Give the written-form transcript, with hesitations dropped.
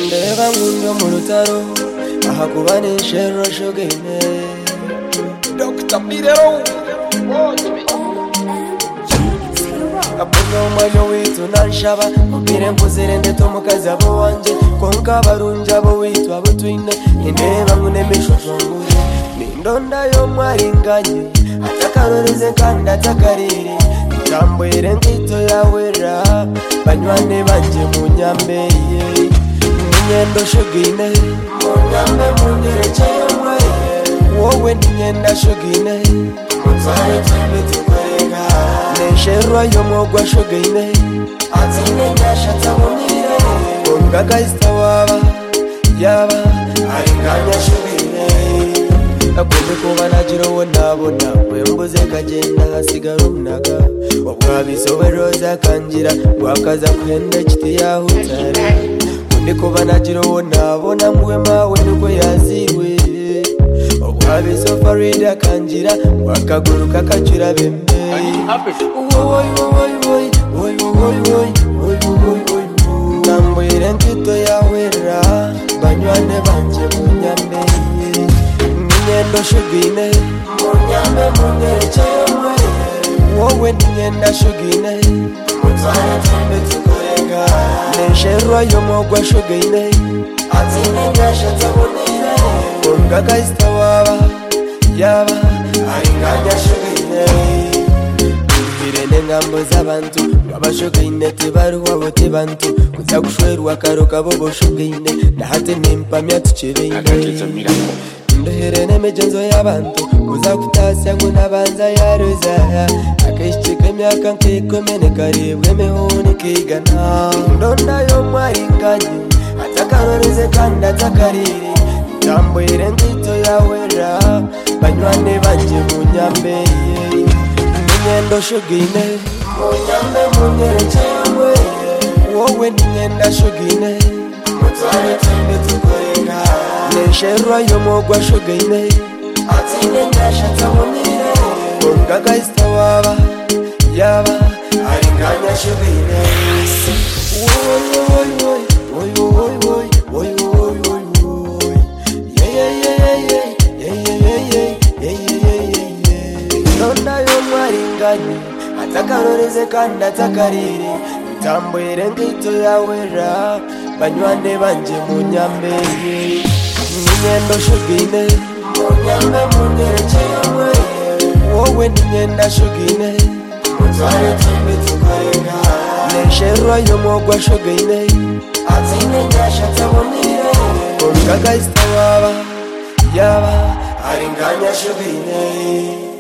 ndeba ngundo mu rutaro aha kubanishe roshogene Dr. Bidero Abuno mwajo witu nanshaba Mubire mpuzire ndeto mukazi abo wanje Konka barunja abo witu abo twine Indeba ngune mishojongure Nindonda yo mwaringanye Atakarorize kandi atakariri Tambwire nkito yawera Banywane banje munyambeye Ninyendo shogine Munyambe munyerekeye mwere Wowe ninyenda shogine Mutare twembe tukorega Nesherwa yo mogwa shogine Atine nyashata munire Ongaga istawaba Yaba Aringanya shogine Nakunde kuba najiro wonabona Wembuze kagenda hasigara unaga Wabwabisoberoza kanjira Wakaza kwenda kiti yahutare Kunde kuba najiro wonabona Mwe mawe nuko yaziwe Wabisofariida kanjira Wakaguruka kachira bembe Nambwire nkito yawera Banywane banje munyambeye Ninyendo shugine Munyambe munyerekeye mwere Wowe ninyenda shugine Mutare twembe tukorega Nesherwa yo mogwa shugine Atine nyashata munire Ongaga istawaba Yaba Aringanya shugine Mbirene ngambo z'abantu Babashugine tibaruwa bote bantu Kuza kushwerwa karoka bobo shugine Nahate nimpamya tuchireine Nduherene mejenzo y'abantu Kuza kutasya ngunabanza yaruza Akishike myaka nkikomene karibwe mehuni kigana Ndonda yo mwaringanye Atakarorize kandi atakariri Tambwire nkito yawera Banywane banje munyambeye Ninyendo shugine Munyambe munyerekeye mwere Wowe ninyenda shugine Mutare twembe tukorega Nesherwa yo mogwa shugine Atine nyashata munire Ongaga istawaba Yaba Aringanya shugine Woy woy woy Woy woy woy Woy woy woy woy Ndonda yo mwaringanye Atakarorize kandi atakariri Tambwire nkito yawera Banywane banje munyambeye Ninyendo shugine Munyambe munyerekeye mwere Wowe ninyenda shugine Mutare twembe tukorega Nesherwa yo mogwa shugine Atine nyashata munire Ongaga istawaba Yaba Aringanya shugine